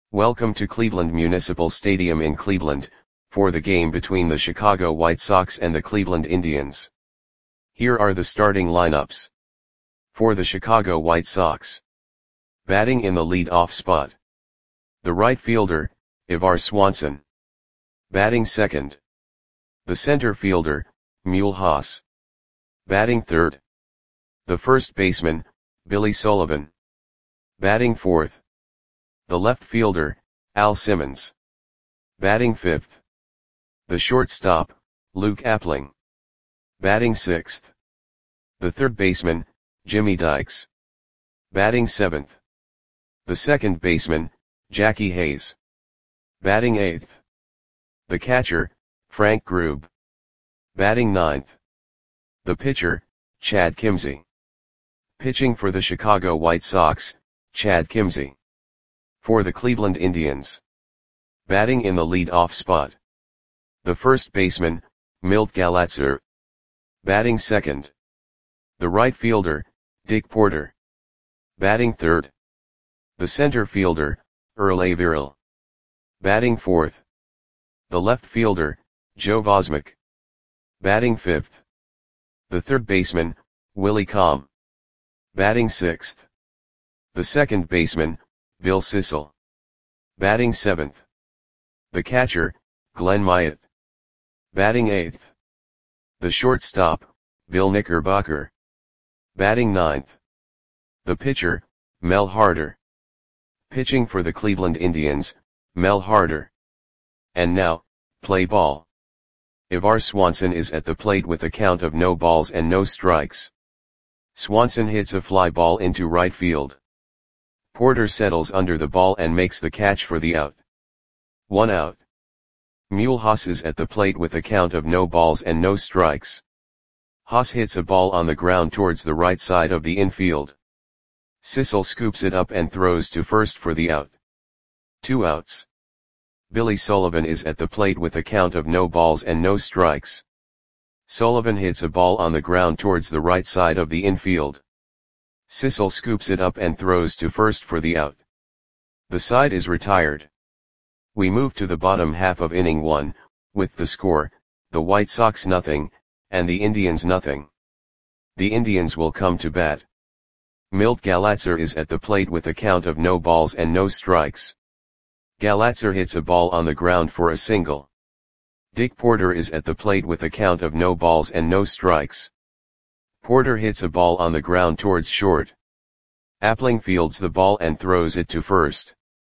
Welcome to Cleveland Municipal Stadium in Cleveland, for the game between the Chicago White Sox and the Cleveland Indians. Here are the starting lineups. For the Chicago White Sox. Batting in the lead-off spot. The right fielder, Ivar Swanson. Batting second. The center fielder, Mule Haas. Batting third. The first baseman, Billy Sullivan. Batting fourth. The left fielder, Al Simmons. Batting fifth. The shortstop, Luke Appling. Batting sixth. The third baseman, Jimmy Dykes. Batting seventh. The second baseman, Jackie Hayes. Batting eighth. The catcher, Frank Grube. Batting ninth. The pitcher, Chad Kimzey. Pitching for the Chicago White Sox, Chad Kimzey. For the Cleveland Indians. Batting in the lead-off spot. The first baseman, Milt Galatzer. Batting second. The right fielder, Dick Porter. Batting third. The center fielder, Earl Averill. Batting fourth. The left fielder, Joe Vosmick. Batting fifth. The third baseman, Willie Comm. Batting sixth. The second baseman, Bill Sissel. Batting seventh. The catcher, Glenn Myatt. Batting eighth. The shortstop, Bill Knickerbocker. Batting ninth. The pitcher, Mel Harder. Pitching for the Cleveland Indians, Mel Harder. And now, play ball. Ivar Swanson is at the plate with a count of no balls and no strikes. Swanson hits a fly ball into right field. Porter settles under the ball and makes the catch for the out. 1 out. Mule Haas is at the plate with a count of no balls and no strikes. Haas hits a ball on the ground towards the right side of the infield. Sissel scoops it up and throws to first for the out. 2 outs. Billy Sullivan is at the plate with a count of no balls and no strikes. Sullivan hits a ball on the ground towards the right side of the infield. Sissel scoops it up and throws to first for the out. The side is retired. We move to the bottom half of inning 1, with the score, the White Sox 0, and the Indians 0. The Indians will come to bat. Milt Galatzer is at the plate with a count of no balls and no strikes. Galatzer hits a ball on the ground for a single. Dick Porter is at the plate with a count of no balls and no strikes. Porter hits a ball on the ground towards short. Appling fields the ball and throws it to first.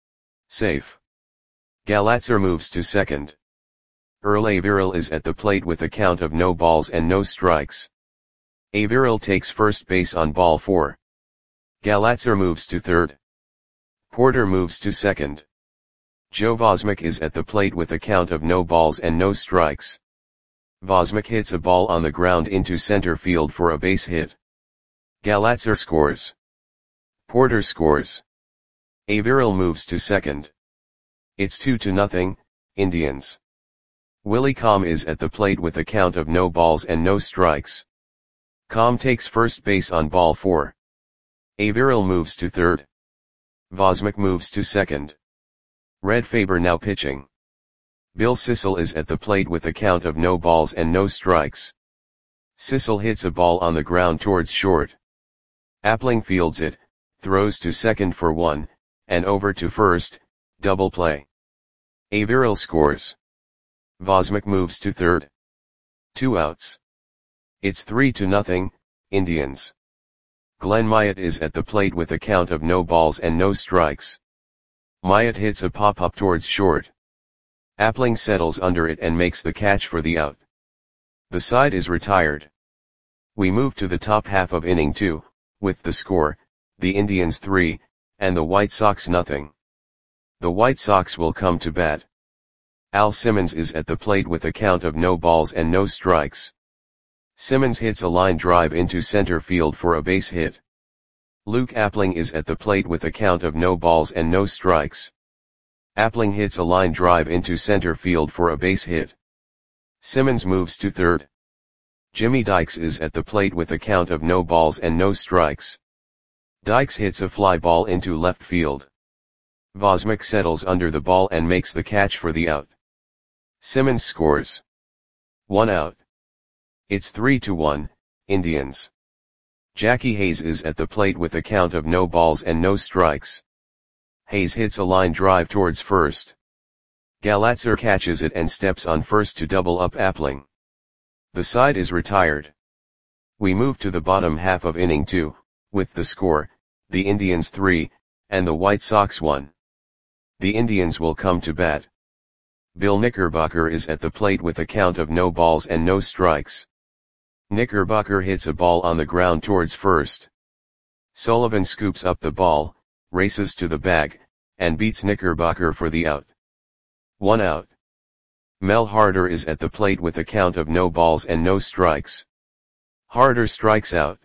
Safe. Galatzer moves to second. Earl Averill is at the plate with a count of no balls and no strikes. Averill takes first base on ball 4. Galatzer moves to third. Porter moves to second. Joe Vosmick is at the plate with a count of no balls and no strikes. Vosmick hits a ball on the ground into center field for a base hit. Galatzer scores. Porter scores. Averill moves to second. It's 2-0, Indians. Willie Comm is at the plate with a count of no balls and no strikes. Comm takes first base on ball 4. Averill moves to third. Vosmick moves to second. Red Faber now pitching. Bill Sissel is at the plate with a count of no balls and no strikes. Sissel hits a ball on the ground towards short. Appling fields it, throws to second for 1, and over to first, double play. Averill scores. Vosmick moves to third. 2 outs. It's 3-0, Indians. Glenn Myatt is at the plate with a count of no balls and no strikes. Myatt hits a pop-up towards short. Appling settles under it and makes the catch for the out. The side is retired. We move to the top half of inning 2, with the score, the Indians 3, and the White Sox 0. The White Sox will come to bat. Al Simmons is at the plate with a count of no balls and no strikes. Simmons hits a line drive into center field for a base hit. Luke Appling is at the plate with a count of no balls and no strikes. Appling hits a line drive into center field for a base hit. Simmons moves to third. Jimmy Dykes is at the plate with a count of no balls and no strikes. Dykes hits a fly ball into left field. Vosmik settles under the ball and makes the catch for the out. Simmons scores. 1 out. It's 3-1, Indians. Jackie Hayes is at the plate with a count of no balls and no strikes. Hayes hits a line drive towards first. Galatzer catches it and steps on first to double up Appling. The side is retired. We move to the bottom half of inning 2, with the score, the Indians 3, and the White Sox 1. The Indians will come to bat. Bill Knickerbocker is at the plate with a count of no balls and no strikes. Knickerbocker hits a ball on the ground towards first. Sullivan scoops up the ball, races to the bag, and beats Knickerbocker for the out. 1 out. Mel Harder is at the plate with a count of no balls and no strikes. Harder strikes out.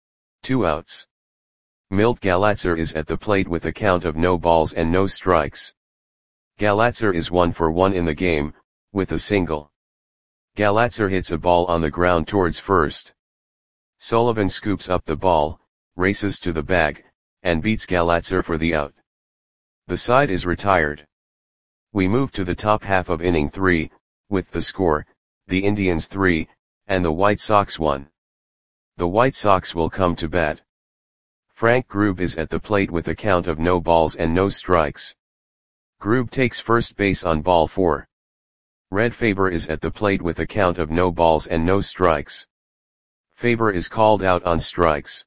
2 outs. Milt Galatzer is at the plate with a count of no balls and no strikes. Galatzer is 1 for 1 in the game, with a single. Galatzer hits a ball on the ground towards first. Sullivan scoops up the ball, races to the bag, and beats Galatzer for the out. The side is retired. We move to the top half of inning 3, with the score, the Indians 3, and the White Sox 1. The White Sox will come to bat. Frank Grube is at the plate with a count of no balls and no strikes. Grube takes first base on ball 4. Red Faber is at the plate with a count of no balls and no strikes. Faber is called out on strikes.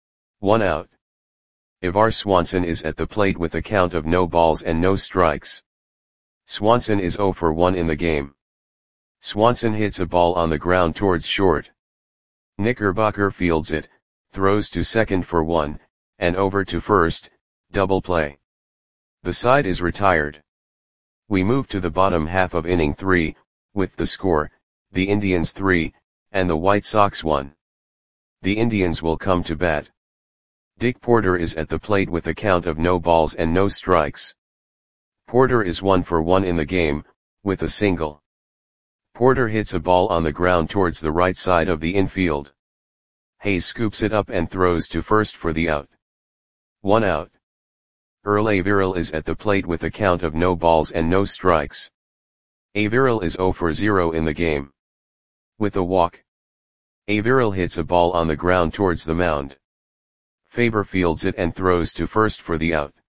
1 out. Ivar Swanson is at the plate with a count of no balls and no strikes. Swanson is 0 for 1 in the game. Swanson hits a ball on the ground towards short. Knickerbocker fields it, throws to second for 1, and over to first, double play. The side is retired. We move to the bottom half of inning 3, with the score, the Indians 3, and the White Sox 1. The Indians will come to bat. Dick Porter is at the plate with a count of no balls and no strikes. Porter is 1 for 1 in the game, with a single. Porter hits a ball on the ground towards the right side of the infield. Hayes scoops it up and throws to first for the out. 1 out. Earl Averill is at the plate with a count of no balls and no strikes. Averill is 0 for 0 in the game. With a walk. Averill hits a ball on the ground towards the mound. Faber fields it and throws to first for the out.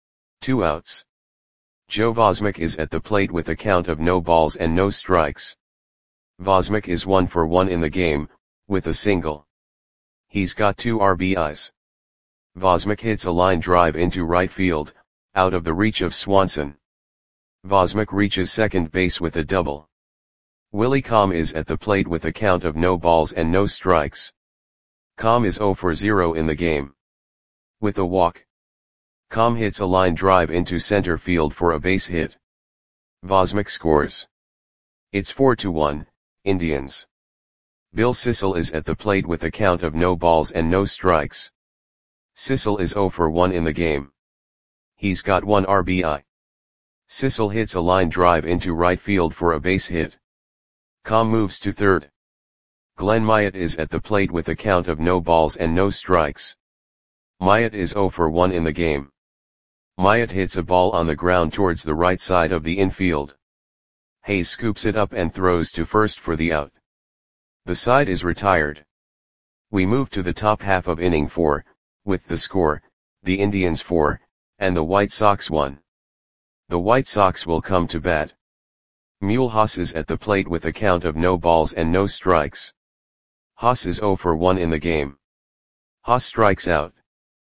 2 outs. Joe Vosmik is at the plate with a count of no balls and no strikes. Vosmik is 1 for 1 in the game, with a single. He's got 2 RBIs. Vosmik hits a line drive into right field, out of the reach of Swanson. Vosmik reaches second base with a double. Willie Comm is at the plate with a count of no balls and no strikes. Comm is 0 for 0 in the game. With a walk. Comm hits a line drive into center field for a base hit. Vosmik scores. It's 4-1, Indians. Bill Sissel is at the plate with a count of no balls and no strikes. Sissel is 0 for 1 in the game. He's got 1 RBI. Sissel hits a line drive into right field for a base hit. Comm moves to third. Glenn Myatt is at the plate with a count of no balls and no strikes. Myatt is 0 for 1 in the game. Myatt hits a ball on the ground towards the right side of the infield. Hayes scoops it up and throws to first for the out. The side is retired. We move to the top half of inning 4, with the score, the Indians 4, and the White Sox 1. The White Sox will come to bat. Mule Haas is at the plate with a count of no balls and no strikes. Haas is 0 for 1 in the game. Haas strikes out.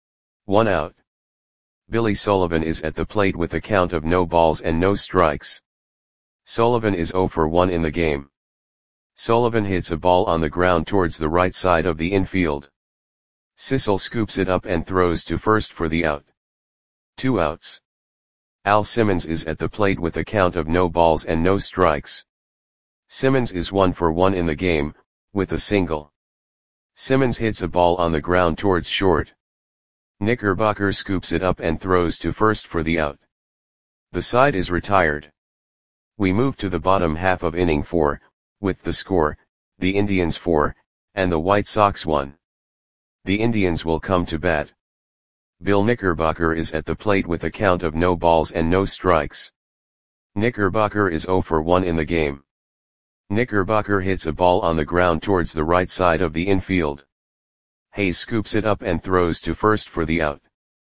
1 out. Billy Sullivan is at the plate with a count of no balls and no strikes. Sullivan is 0 for 1 in the game. Sullivan hits a ball on the ground towards the right side of the infield. Sissel scoops it up and throws to first for the out. 2 outs. Al Simmons is at the plate with a count of no balls and no strikes. Simmons is 1 for 1 in the game, with a single. Simmons hits a ball on the ground towards short. Knickerbocker scoops it up and throws to first for the out. The side is retired. We move to the bottom half of inning 4, with the score, the Indians 4, and the White Sox 1. The Indians will come to bat. Bill Knickerbocker is at the plate with a count of no balls and no strikes. Knickerbocker is 0 for 1 in the game. Knickerbocker hits a ball on the ground towards the right side of the infield. Hayes scoops it up and throws to first for the out.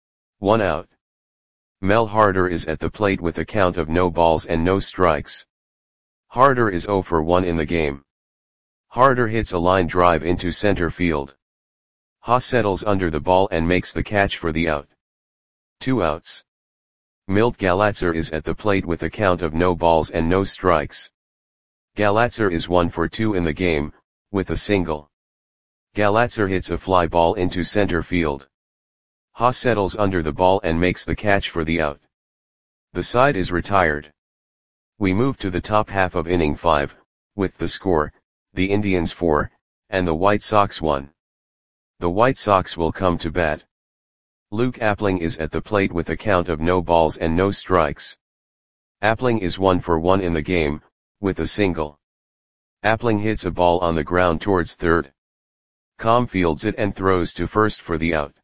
1 out. Mel Harder is at the plate with a count of no balls and no strikes. Harder is 0 for 1 in the game. Harder hits a line drive into center field. Haas settles under the ball and makes the catch for the out. 2 outs. Milt Galatzer is at the plate with a count of no balls and no strikes. Galatzer is 1 for 2 in the game, with a single. Galatzer hits a fly ball into center field. Haas settles under the ball and makes the catch for the out. The side is retired. We move to the top half of inning 5, with the score, the Indians 4, and the White Sox 1. The White Sox will come to bat. Luke Appling is at the plate with a count of no balls and no strikes. Appling is 1 for 1 in the game, with a single. Appling hits a ball on the ground towards third. Com fields it and throws to first for the out.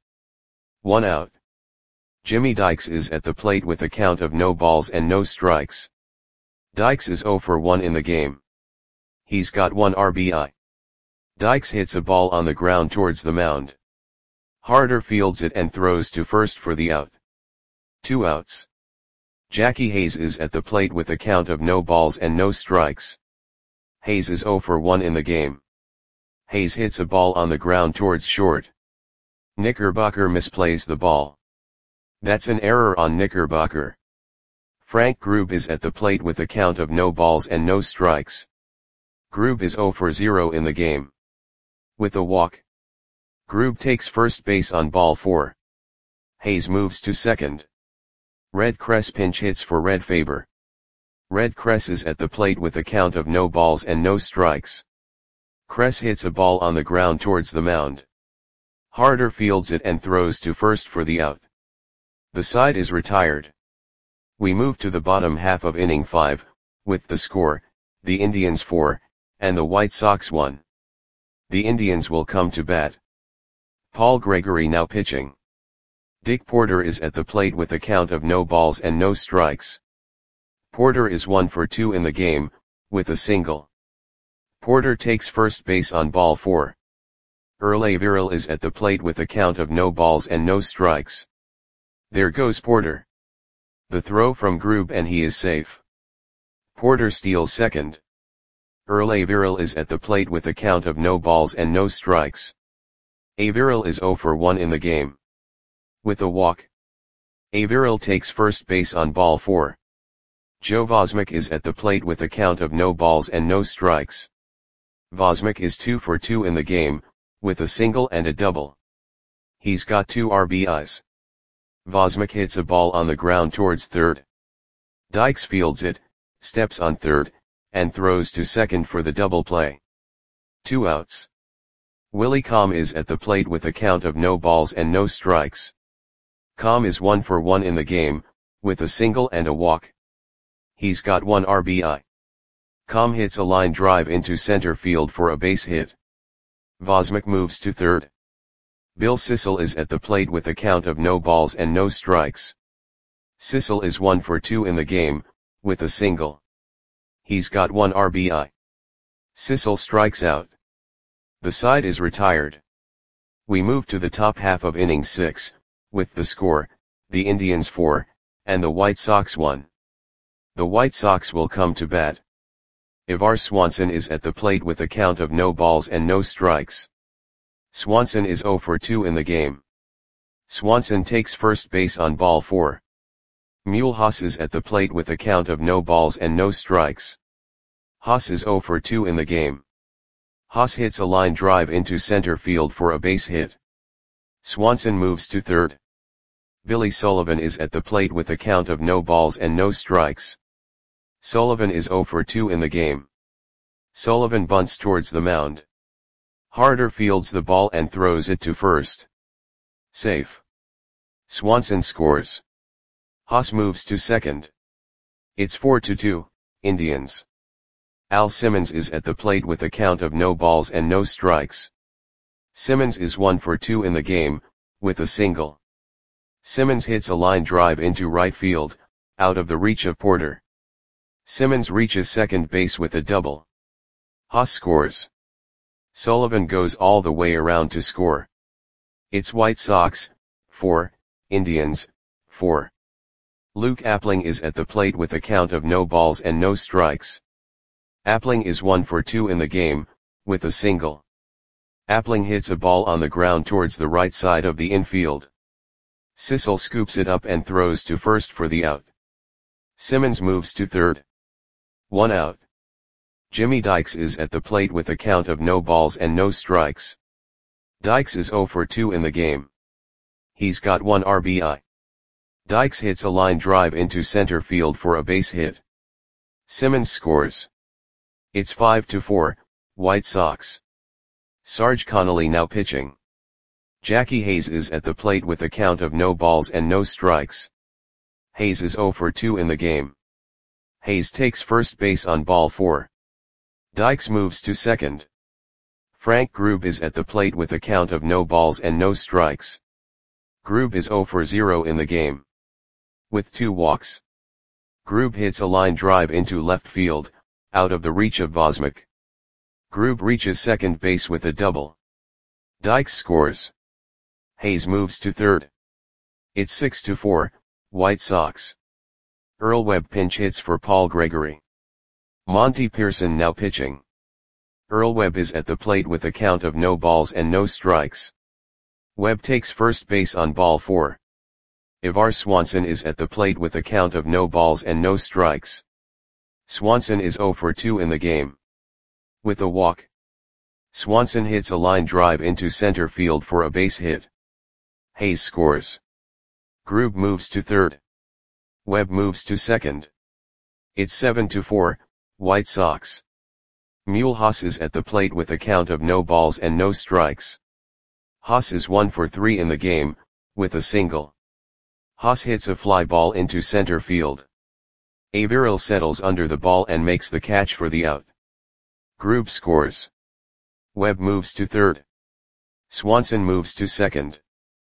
1 out. Jimmy Dykes is at the plate with a count of no balls and no strikes. Dykes is 0 for 1 in the game. He's got 1 RBI. Dykes hits a ball on the ground towards the mound. Harder fields it and throws to first for the out. 2 outs. Jackie Hayes is at the plate with a count of no balls and no strikes. Hayes is 0 for 1 in the game. Hayes hits a ball on the ground towards short. Knickerbocker misplays the ball. That's an error on Knickerbocker. Frank Grube is at the plate with a count of no balls and no strikes. Grube is 0 for 0 in the game. With a walk. Grube takes first base on ball 4. Hayes moves to second. Red Kress pinch hits for Red Faber. Red Kress is at the plate with a count of no balls and no strikes. Kress hits a ball on the ground towards the mound. Harder fields it and throws to first for the out. The side is retired. We move to the bottom half of inning 5, with the score, the Indians 4, and the White Sox 1. The Indians will come to bat. Paul Gregory now pitching. Dick Porter is at the plate with a count of no balls and no strikes. Porter is 1 for 2 in the game, with a single. Porter takes first base on ball 4. Earl Averill is at the plate with a count of no balls and no strikes. There goes Porter. The throw from Grube and he is safe. Porter steals second. Earl Averill is at the plate with a count of no balls and no strikes. Averill is 0 for 1 in the game. With a walk. Averill takes first base on ball 4. Joe Vosmick is at the plate with a count of no balls and no strikes. Vosmick is 2 for 2 in the game, with a single and a double. He's got 2 RBIs. Vosmick hits a ball on the ground towards third. Dykes fields it, steps on third, and throws to second for the double play. 2 outs. Willie Com is at the plate with a count of no balls and no strikes. Com is 1 for 1 in the game, with a single and a walk. He's got 1 RBI. Com hits a line drive into center field for a base hit. Vosmick moves to third. Bill Sissel is at the plate with a count of no balls and no strikes. Sissel is 1 for 2 in the game, with a single. He's got 1 RBI. Sissel strikes out. The side is retired. We move to the top half of inning 6, with the score, the Indians 4, and the White Sox 1. The White Sox will come to bat. Ivar Swanson is at the plate with a count of no balls and no strikes. Swanson is 0 for 2 in the game. Swanson takes first base on ball 4. Mule Haas is at the plate with a count of no balls and no strikes. Haas is 0 for 2 in the game. Haas hits a line drive into center field for a base hit. Swanson moves to third. Billy Sullivan is at the plate with a count of no balls and no strikes. Sullivan is 0 for 2 in the game. Sullivan bunts towards the mound. Harder fields the ball and throws it to first. Safe. Swanson scores. Haas moves to second. It's 4-2, Indians. Al Simmons is at the plate with a count of no balls and no strikes. Simmons is 1 for 2 in the game, with a single. Simmons hits a line drive into right field, out of the reach of Porter. Simmons reaches second base with a double. Haas scores. Sullivan goes all the way around to score. It's White Sox, 4, Indians, 4. Luke Appling is at the plate with a count of no balls and no strikes. Appling is 1 for 2 in the game, with a single. Appling hits a ball on the ground towards the right side of the infield. Sissel scoops it up and throws to first for the out. Simmons moves to third. 1 out. Jimmy Dykes is at the plate with a count of no balls and no strikes. Dykes is 0 for 2 in the game. He's got 1 RBI. Dykes hits a line drive into center field for a base hit. Simmons scores. It's 5-4, White Sox. Sarge Connolly now pitching. Jackie Hayes is at the plate with a count of no balls and no strikes. Hayes is 0 for 2 in the game. Hayes takes first base on ball 4. Dykes moves to second. Frank Grube is at the plate with a count of no balls and no strikes. Grube is 0 for 0 in the game. With 2 walks. Grube hits a line drive into left field, out of the reach of Vosmik. Grube reaches second base with a double. Dykes scores. Hayes moves to third. It's 6-4, White Sox. Earl Webb pinch hits for Paul Gregory. Monty Pearson now pitching. Earl Webb is at the plate with a count of no balls and no strikes. Webb takes first base on ball 4. Ivar Swanson is at the plate with a count of no balls and no strikes. Swanson is 0 for 2 in the game. With a walk. Swanson hits a line drive into center field for a base hit. Hayes scores. Grube moves to third. Webb moves to second. It's 7-4, White Sox. Mule Haas is at the plate with a count of no balls and no strikes. Haas is 1 for 3 in the game, with a single. Haas hits a fly ball into center field. Averill settles under the ball and makes the catch for the out. Grube scores. Webb moves to third. Swanson moves to second.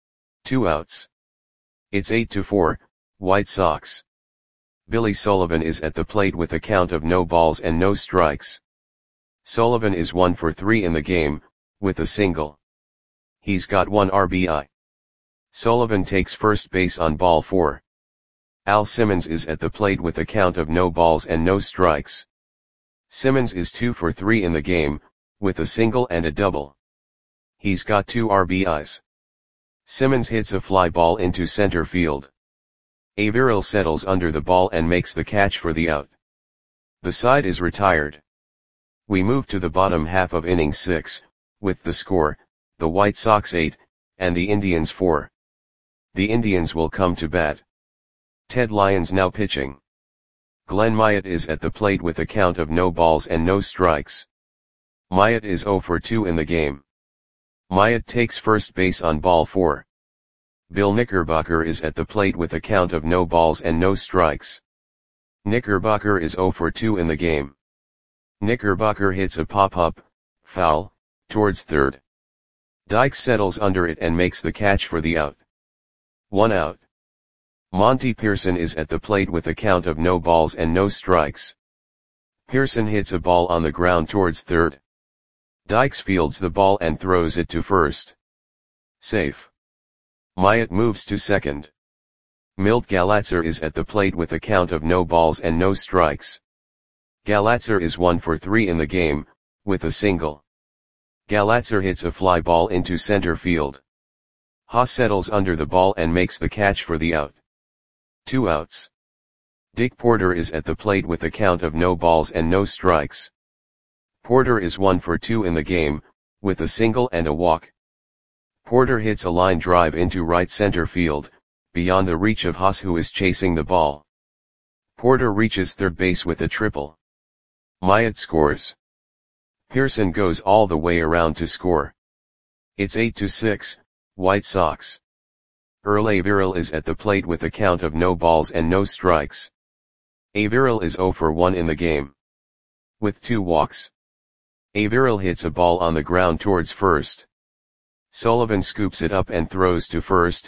2 outs. It's 8-4, White Sox. Billy Sullivan is at the plate with a count of no balls and no strikes. Sullivan is 1 for 3 in the game, with a single. He's got 1 RBI. Sullivan takes first base on ball 4. Al Simmons is at the plate with a count of no balls and no strikes. Simmons is 2 for 3 in the game, with a single and a double. He's got 2 RBIs. Simmons hits a fly ball into center field. Averill settles under the ball and makes the catch for the out. The side is retired. We move to the bottom half of inning 6, with the score, the White Sox 8, and the Indians 4. The Indians will come to bat. Ted Lyons now pitching. Glenn Myatt is at the plate with a count of no balls and no strikes. Myatt is 0 for 2 in the game. Myatt takes first base on ball 4. Bill Knickerbocker is at the plate with a count of no balls and no strikes. Knickerbocker is 0 for 2 in the game. Knickerbocker hits a pop-up, foul, towards third. Dykes settles under it and makes the catch for the out. 1 out. Monty Pearson is at the plate with a count of no balls and no strikes. Pearson hits a ball on the ground towards third. Dykes fields the ball and throws it to first. Safe. Myatt moves to second. Milt Galatzer is at the plate with a count of no balls and no strikes. Galatzer is 1 for 3 in the game, with a single. Galatzer hits a fly ball into center field. Haas settles under the ball and makes the catch for the out. 2 outs. Dick Porter is at the plate with a count of no balls and no strikes. Porter is 1 for 2 in the game, with a single and a walk. Porter hits a line drive into right center field, beyond the reach of Haas, who is chasing the ball. Porter reaches third base with a triple. Myatt scores. Pearson goes all the way around to score. It's 8-6, White Sox. Earl Averill is at the plate with a count of no balls and no strikes. Averill is 0 for 1 in the game. With 2 walks. Averill hits a ball on the ground towards first. Sullivan scoops it up and throws to first,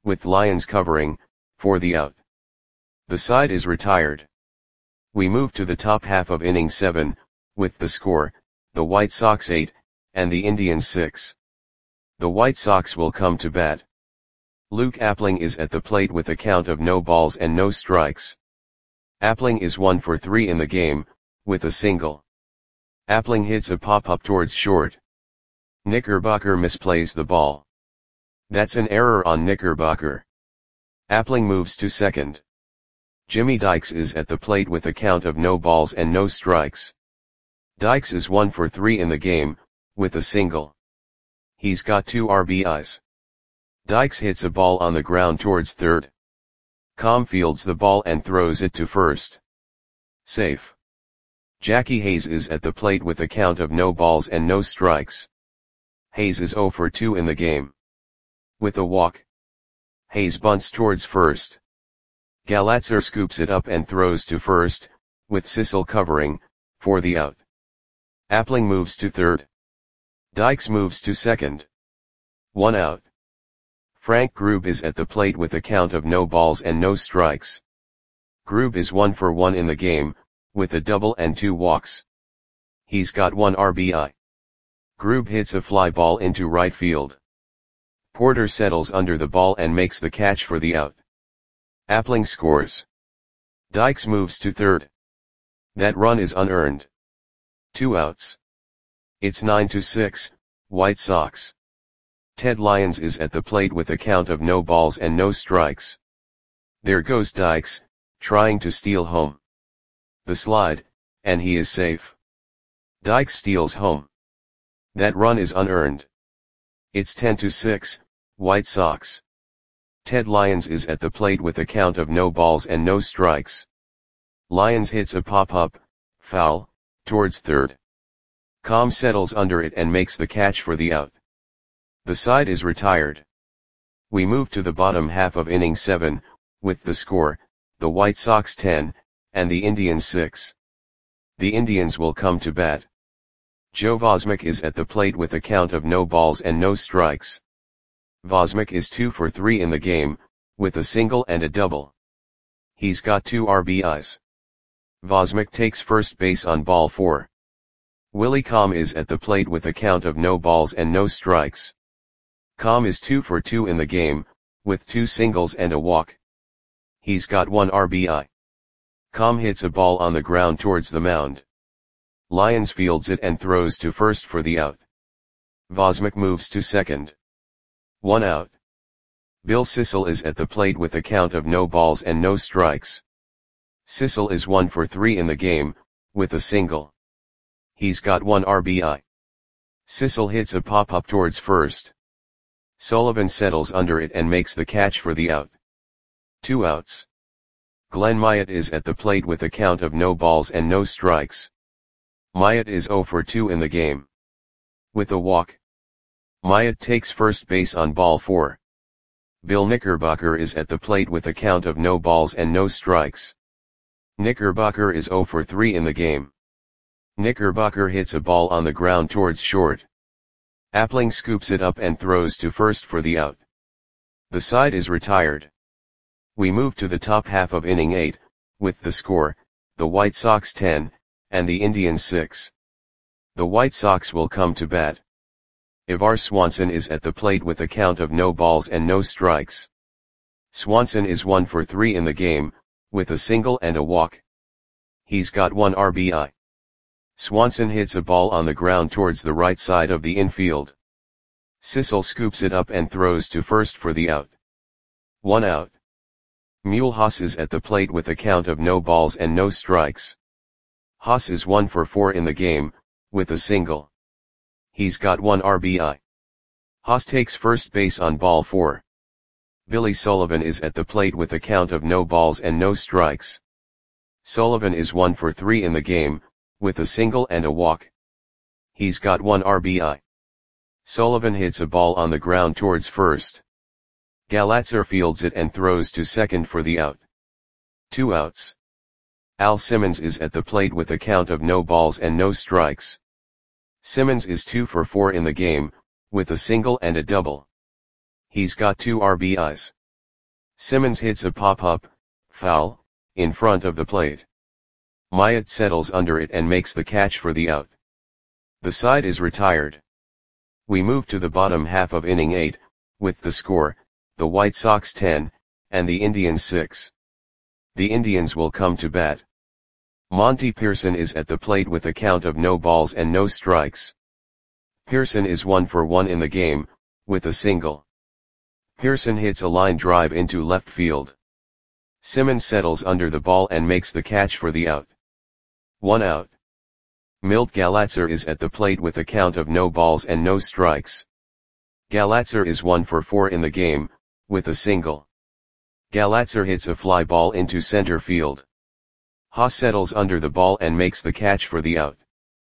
with Lyons covering, for the out. The side is retired. We move to the top half of inning 7, with the score, the White Sox 8, and the Indians 6. The White Sox will come to bat. Luke Appling is at the plate with a count of no balls and no strikes. Appling is 1 for 3 in the game, with a single. Appling hits a pop-up towards short. Knickerbocker misplays the ball. That's an error on Knickerbocker. Appling moves to second. Jimmy Dykes is at the plate with a count of no balls and no strikes. Dykes is 1 for 3 in the game, with a single. He's got 2 RBIs. Dykes hits a ball on the ground towards third. Com fields the ball and throws it to first. Safe. Jackie Hayes is at the plate with a count of no balls and no strikes. Hayes is 0 for 2 in the game. With a walk. Hayes bunts towards first. Galatzer scoops it up and throws to first, with Sissel covering, for the out. Appling moves to third. Dykes moves to second. 1 out. Frank Grube is at the plate with a count of no balls and no strikes. Grube is 1 for 1 in the game, with a double and 2 walks. He's got 1 RBI. Grube hits a fly ball into right field. Porter settles under the ball and makes the catch for the out. Appling scores. Dykes moves to third. That run is unearned. 2 outs. It's 9-6, White Sox. Ted Lyons is at the plate with a count of no balls and no strikes. There goes Dykes, trying to steal home. The slide, and he is safe. Dykes steals home. That run is unearned. It's 10-6, White Sox. Ted Lyons is at the plate with a count of no balls and no strikes. Lyons hits a pop-up, foul, towards third. Com settles under it and makes the catch for the out. The side is retired. We move to the bottom half of inning 7, with the score, the White Sox 10, and the Indians 6. The Indians will come to bat. Joe Vosmick is at the plate with a count of no balls and no strikes. Vosmick is 2 for 3 in the game, with a single and a double. He's got 2 RBIs. Vosmick takes first base on ball 4. Willie Com is at the plate with a count of no balls and no strikes. Com is 2 for 2 in the game, with 2 singles and a walk. He's got 1 RBI. Com hits a ball on the ground towards the mound. Lyons fields it and throws to first for the out. Vosmick moves to second. 1 out. Bill Sissel is at the plate with a count of no balls and no strikes. Sissel is 1 for 3 in the game, with a single. He's got 1 RBI. Sissel hits a pop-up towards first. Sullivan settles under it and makes the catch for the out. 2 outs. Glenn Myatt is at the plate with a count of no balls and no strikes. Myatt is 0 for 2 in the game. With a walk. Myatt takes first base on ball 4. Bill Knickerbocker is at the plate with a count of no balls and no strikes. Knickerbocker is 0 for 3 in the game. Knickerbocker hits a ball on the ground towards short. Appling scoops it up and throws to first for the out. The side is retired. We move to the top half of inning 8, with the score, the White Sox 10, and the Indians 6. The White Sox will come to bat. Ivar Swanson is at the plate with a count of no balls and no strikes. Swanson is 1 for 3 in the game, with a single and a walk. He's got 1 RBI. Swanson hits a ball on the ground towards the right side of the infield. Sissel scoops it up and throws to first for the out. 1 out. Mulhouse is at the plate with a count of no balls and no strikes. Haas is 1 for 4 in the game, with a single. He's got 1 RBI. Haas takes first base on ball 4. Billy Sullivan is at the plate with a count of no balls and no strikes. Sullivan is 1 for 3 in the game, with a single and a walk. He's got 1 RBI. Sullivan hits a ball on the ground towards first. Galatzer fields it and throws to second for the out. 2 outs. Al Simmons is at the plate with a count of no balls and no strikes. Simmons is 2 for 4 in the game, with a single and a double. He's got 2 RBIs. Simmons hits a pop-up, foul, in front of the plate. Myatt settles under it and makes the catch for the out. The side is retired. We move to the bottom half of inning 8, with the score, the White Sox 10, and the Indians 6. The Indians will come to bat. Monty Pearson is at the plate with a count of no balls and no strikes. Pearson is 1 for 1 in the game, with a single. Pearson hits a line drive into left field. Simmons settles under the ball and makes the catch for the out. 1 out. Milt Galatzer is at the plate with a count of no balls and no strikes. Galatzer is 1 for 4 in the game, with a single. Galatzer hits a fly ball into center field. Haas settles under the ball and makes the catch for the out.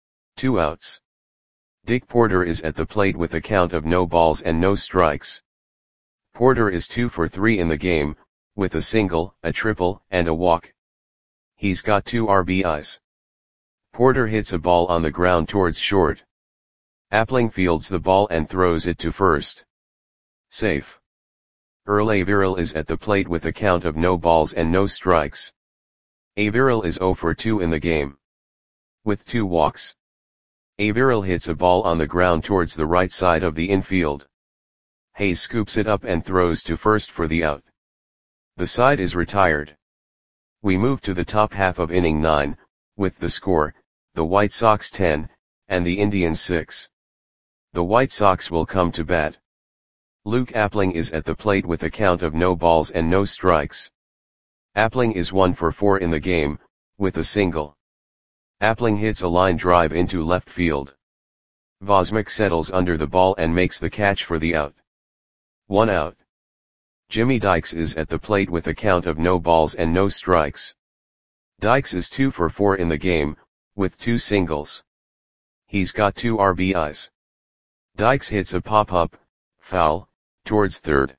2 outs. Dick Porter is at the plate with a count of no balls and no strikes. Porter is 2 for 3 in the game, with a single, a triple, and a walk. He's got 2 RBIs. Porter hits a ball on the ground towards short. Appling fields the ball and throws it to first. Safe. Earl Averill is at the plate with a count of no balls and no strikes. Averill is 0 for 2 in the game, with 2 walks. Averill hits a ball on the ground towards the right side of the infield. Hayes scoops it up and throws to first for the out. The side is retired. We move to the top half of inning 9, with the score, the White Sox 10, and the Indians 6. The White Sox will come to bat. Luke Appling is at the plate with a count of no balls and no strikes. Appling is 1 for 4 in the game, with a single. Appling hits a line drive into left field. Vosmick settles under the ball and makes the catch for the out. 1 out. Jimmy Dykes is at the plate with a count of no balls and no strikes. Dykes is 2 for 4 in the game, with 2 singles. He's got 2 RBIs. Dykes hits a pop-up, foul, towards third.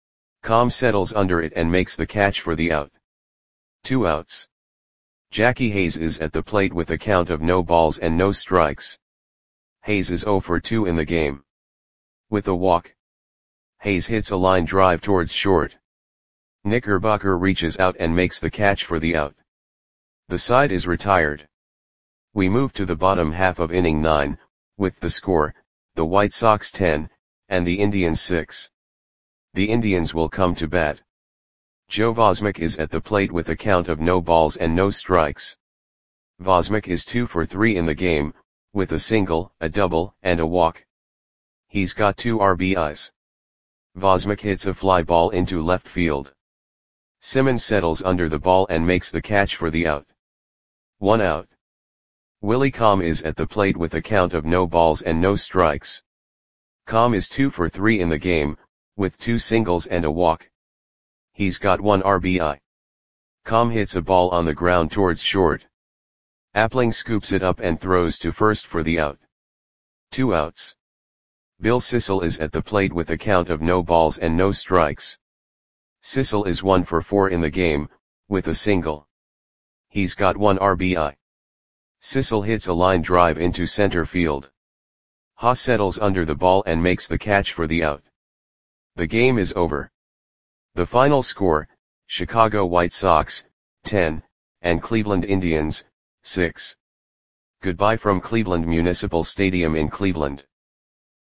Com settles under it and makes the catch for the out. 2 outs. Jackie Hayes is at the plate with a count of no balls and no strikes. Hayes is 0 for 2 in the game, with a walk. Hayes hits a line drive towards short. Knickerbocker reaches out and makes the catch for the out. The side is retired. We move to the bottom half of inning 9, with the score, the White Sox 10, and the Indians 6. The Indians will come to bat. Joe Vosmick is at the plate with a count of no balls and no strikes. Vosmick is 2 for 3 in the game, with a single, a double, and a walk. He's got 2 RBIs. Vosmick hits a fly ball into left field. Simmons settles under the ball and makes the catch for the out. 1 out. Willie Com is at the plate with a count of no balls and no strikes. Com is 2 for 3 in the game, with 2 singles and a walk. He's got 1 RBI. Com hits a ball on the ground towards short. Appling scoops it up and throws to first for the out. 2 outs. Bill Sissel is at the plate with a count of no balls and no strikes. Sissel is 1 for 4 in the game, with a single. He's got 1 RBI. Sissel hits a line drive into center field. Haas settles under the ball and makes the catch for the out. The game is over. The final score, Chicago White Sox, 10, and Cleveland Indians, 6. Goodbye from Cleveland Municipal Stadium in Cleveland.